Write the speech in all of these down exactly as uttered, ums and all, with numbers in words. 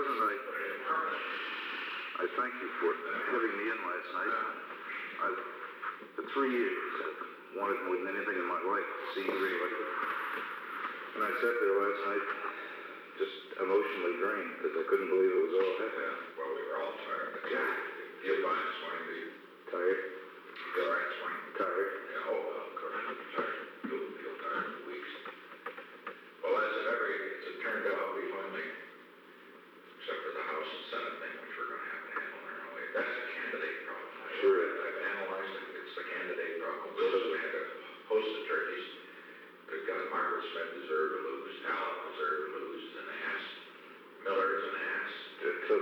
President, I, I thank you for having me in last night. I've, for three years, I've wanted more than anything in my life to see you reelected. And I sat there last night just emotionally drained because I couldn't believe it was all happening. Yeah, well, we were all tired. But yeah, you feel fine this morning, do you? Tired? You feel all right this morning? Tired? Yeah, oh, well, of course, I'm tired. You'll feel tired for weeks. Well, as it ever, as it turned out, we finally, except for the House and Senate thing, which we're going to have to handle in our own way, that's a candidate problem. I Sure. I've analyzed it. It's the candidate problem. Those who had a host of turkeys, good God, Margaret Smith deserved to lose, Allen deserved to lose, and they asked Miller's and asked, uh,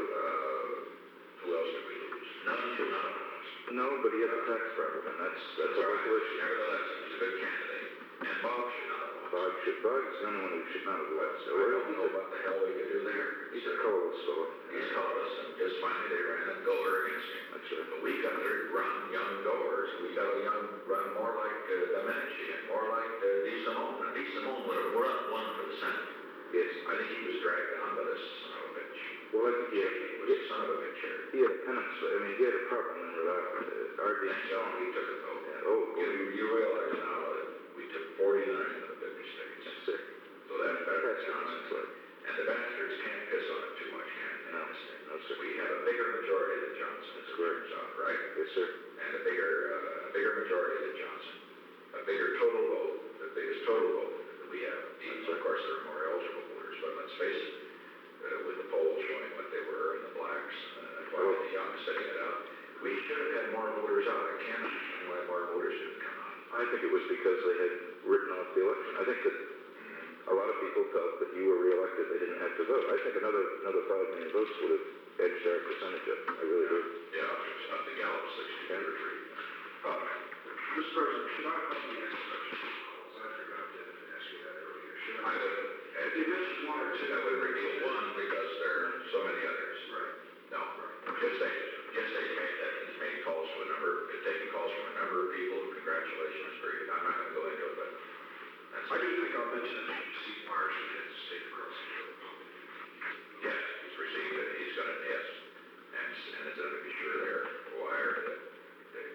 who else did we lose? None, none of us. No, but he had a tax problem, and that's, that's a local issue. Nevertheless, he's a good candidate. And Bob should not have lost. Bob should, Bob's the only one who should not have lost. So I don't know what the hell we could do there. He's a colorless fellow. He's colorless, and just finally they ran a goer against him. That's right. But we got to run young goers. We got to young run more like uh, Domenici and more like uh, Di Simone. And Di Simone would have run one for the Senate. Yes. I think he was dragged down by this son of a bitch. Well, I think he had, He was a son of a bitch here. he had a penance. I mean, he had a problem in Rhode Island. Uh, R D And so he took it though. Yeah. Oh, You, you realize now that we took forty-nine of the fifty states. That's sick. So that's better That's than Johnson's Johnson. like. And the bastards can't piss on it too much, can they? No, no, sir. We have a bigger majority than Johnson, as it Correct. turns out, right? Yes, sir. And a bigger, uh, a bigger majority than Johnson. A bigger total vote, the biggest total vote that we have. Even, of course, there are more eligible voters, but let's face it, uh, with the polls showing what they were and the blacks, uh, while the young setting it out, we should have had more voters out. I can't understand why more voters didn't come out. I think it was because they had written off the election. I think that a lot of people felt that you were reelected, they didn't have to vote. I think another another five million votes would have edged our percentage up. I really do. Yeah, it's not the Gallup sixty-two or three. Uh, Mister President, should I ask you next question? I forgot to ask you that earlier. Should I I? would, and If you mentioned one or two, that would reveal one because there are so many others. Right. No, just say, just say you made that, he's made calls to a number, taking calls from a number of people, congratulations, great, I'm not gonna go into it, but that's. I do think I'll mention that Steve Marsh has the state across the Republic. Yes, he's received it, he's got an yes, and, and it's gonna be sure there, wired, that, that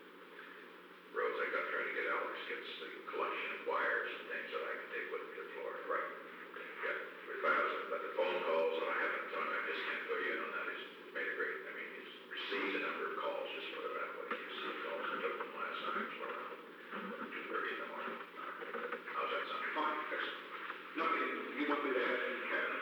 Rose, I got trying to get Alex gets the collection of wires and things that I can take with me to Florida, right? Yeah, three thousand, but the phone calls, and I haven't done, I just can't go in on that, he's made a great, I mean, he's received a number of calls, just put it that way, he's received calls, I took them last night, so around two thirty in the morning. How's that sound? Fine, excellent. Nothing, you want me to add in the cabinet?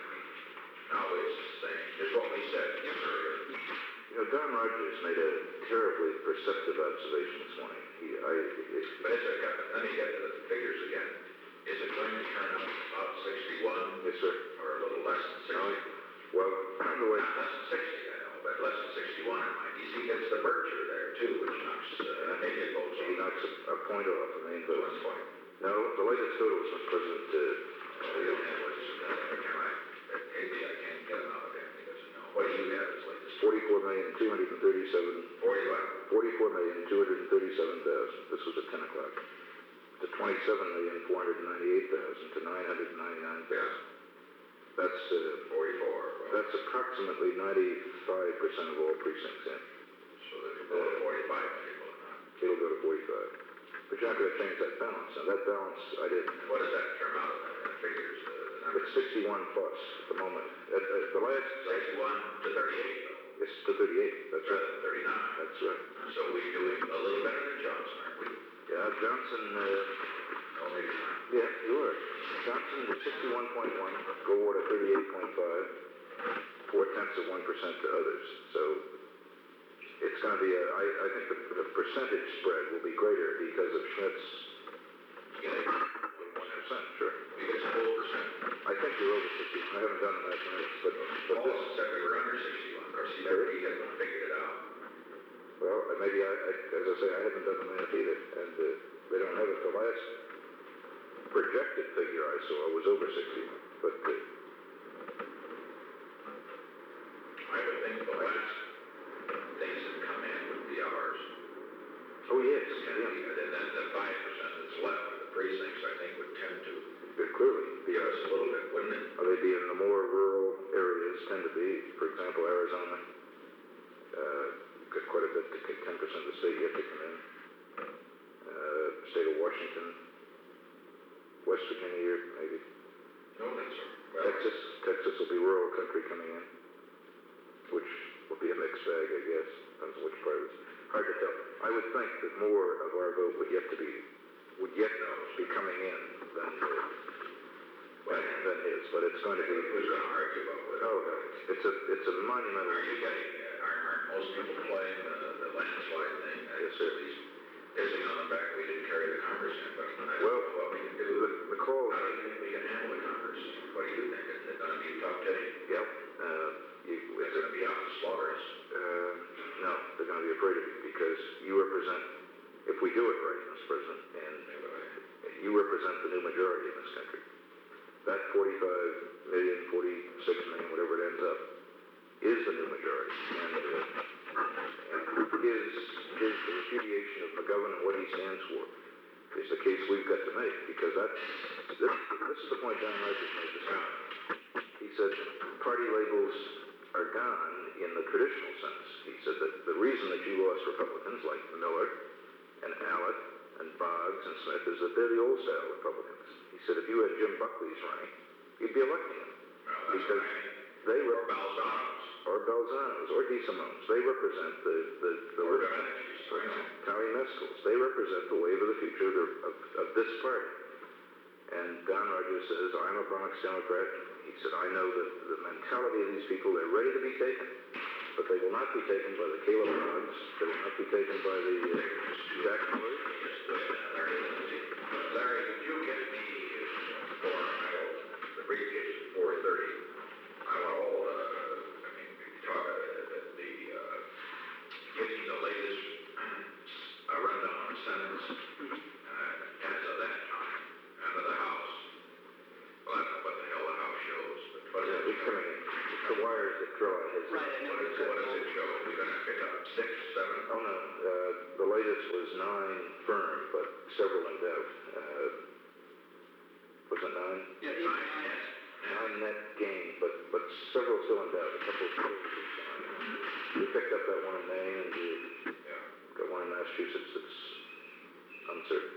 No, it's the same, just what we said earlier. You know, Don Rogers made a terribly perceptive observation this morning. He, I, it, But is it, let me get to the figures again. Is it going to turn out about sixty-one? yes, sir. Or a little less than No, sixty? well, the way, Not less than sixty, I know, but less than sixty-one in my D C gets the Berkshire there too, which knocks, uh, maybe it goes he on. knocks a, a point off the main So vote. that's fine. No, the latest totals, Mister President, uh, Oh, we don't have what is it, uh, can I, maybe I can't get them out of there because, no, what do you have as latest? forty-four million, two hundred thirty-seven, Forty what? forty-four million, two hundred thirty-seven thousand. This was at ten o'clock. To twenty-seven million, four hundred ninety-eight thousand, to nine hundred ninety-nine thousand. That's, uh, Forty-four. Well, that's approximately ninety-five percent of all precincts in. so they could go to forty-five maybe, will it not? It'll go to forty-five. But you're not going to change that balance. Now, that balance, I didn't. What does that term out of in figures, the, the number? It's sixty-one plus at the moment. At, at the last, Sixty-one to thirty-eight though. it's to thirty-eight. That's Rather right. than thirty-nine. That's right. So we're doing a little better than Johnson, aren't we? Yeah, Johnson, uh, No, maybe not. yeah, you are. Johnson was sixty-one point one, Gore at thirty-eight point five, four tenths of one percent to others. So it's going to be a, I, I think the, the percentage spread will be greater because of Schmidt's Yeah, one percent, sure. we get some full percent. I think you're over sixty. I haven't done the mathematics, but, but Paul this, said we were under sixty-one. Of course, he never, he hasn't figured it out. well, maybe I, I, as I say, I haven't done the math either, and uh, they don't have it. The last projected figure I saw was over sixty, but uh, I would think the last things that come in would be ours. oh yes, And yeah, the- and then the five percent that's left of the precincts, I think, would tend to it clearly be give us a little bit, wouldn't it? Uh, they'd be in the more rural areas, tend to Arizona, uh, got quite a bit, ten percent of the state yet to come in. Uh, state of Washington, West Virginia, maybe. No, that's all. Well, Texas, Texas will be rural country coming in, which will be a mixed bag, I guess, depends on which part of it. Hard to tell. I would think that more of our vote would yet to be, would yet be coming in than, uh, than, than his, but it's going to be. Who's going to argue about it? Oh, no, it's a, it's a monumental. Are you getting, uh, aren't, aren't most people playing the, the landslide thing? Yes, sir. At least pissing on the back, we didn't carry the Congress in, but I don't Well, know what we can do. the, the call, How do you think we can handle the Congress? What do you think? Is it going to be tough day? yep, uh, you, Is it's it going to be out to slaughter us? Uh, no, they're going to be afraid of you because you represent, if we do it right, Mister President, and you represent the new majority in this country. That forty-five million, forty-six million, whatever it ends up, is the new majority. And, uh, and his, his repudiation of McGovern and what he stands for is the case we've got to make because that, this, this is the point Don Rogers made this morning. He said party labels are gone in the traditional sense. He said that the reason that you lost Republicans like Miller and Allett and Boggs and Smith is that they're the old style Republicans. He said if you had Jim Buckley's running, you'd be electing him. Well, that's Because right. they Or were, Balzanos. or Belzanos, or DeSimones, they represent the, the, the Or liberal- Domenicis, I know. Tommy Mescals, they represent the wave of the future of, the- of, of this party. And Don Rogers says, I'm a Bronx Democrat. He said, I know that the mentality of these people, they're ready to be taken, but they will not be taken by the Caleb Boggs, they will not be taken by the uh, Jack Miller. Just wait a minute, Larry, Lindsay. Larry, would you get me for, I don't, the briefcase at four thirty? I want all, uh, I mean, talk, uh, the, uh, give me the latest, uh, rundown on Senate's, uh, as of that time, and of the House. Well, I don't know what the hell the House shows, but what Yeah, does it's it show? coming in. It's the wires that draw it. It's- Right, I know. What is, what does it show? We're gonna pick up six, seven? Oh, no, uh, the latest was nine firm, but several in doubt. Uh, was it nine? Yeah, eight, Nine, nine. yes. Nine net gain, but, but several still in doubt, a couple of still decline. We picked up that one in Maine, and we Yeah. got one in Massachusetts that's uncertain.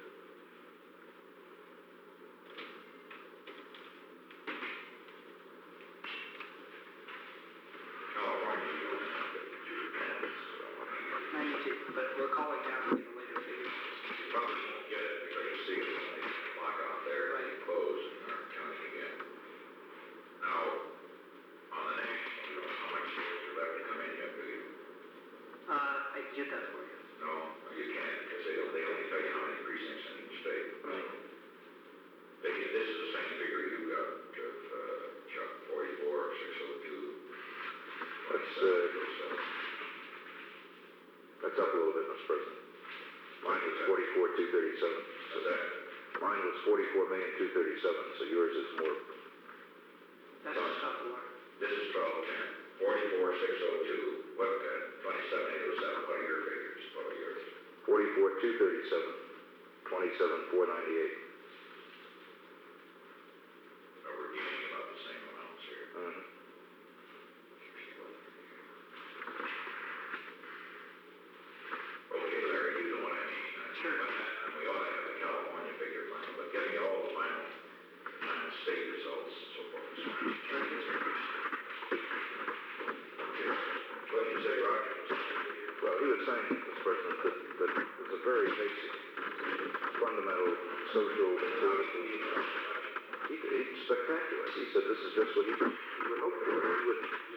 California, you only have fifty-two. ninety-two, but we're calling now to get the later figures. You probably won't get it because you see it when they lock out there and they close and they're counting again. Now, on the national, you don't know how much are left to come in yet, do you? Uh, I can get that for you. No, you can't because they, don't- they only tell you how many precincts in each state. They, this is the same figure you got of, uh, Chuck, forty-four, six oh two. That's, uh, That's up a little bit, Mister President. Mine was forty-four, two thirty-seven. So that, Mine was forty-four million, two thirty-seven, so yours is more. That's just off the mark. this is twelve ten, forty-four, six oh two, what, uh, twenty-seven, eight oh seven, what are your figures? What are yours? Forty-four, two thirty-seven, twenty-seven, four ninety-eight. Or we're gaining about the same amounts here. Mm-hmm. Okay, Larry, you know what I mean. uh, Sure. but, uh, And we ought to have the California figure final, but give me all the final, final state results, so forth and so on. Okay. What did you say, Roger? Well, he was saying, Mister President, that, that there's a very basic, fundamental social. He, he's spectacular. He said this is just what he, he would hope for. He would,